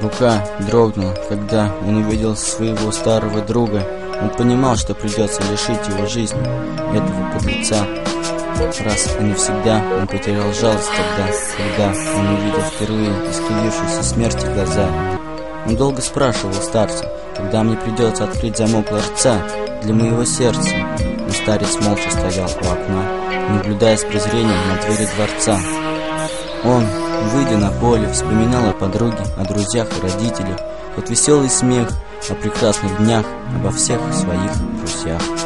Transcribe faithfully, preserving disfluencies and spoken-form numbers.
Рука дрогнула, когда он увидел своего старого друга. Он понимал, что придется лишить его жизни, этого подлеца. Раз и навсегда он потерял жалость тогда, когда он увидел впервые искривившиеся смерти глаза. Он долго спрашивал старца, когда мне придется открыть замок ларца для моего сердца. Но старец молча стоял у окна, наблюдая с презрением на двери дворца. Он, выйдя на поле, вспоминал о подруге, о друзьях и родителях, тот веселый смех, о прекрасных днях, обо всех своих друзьях.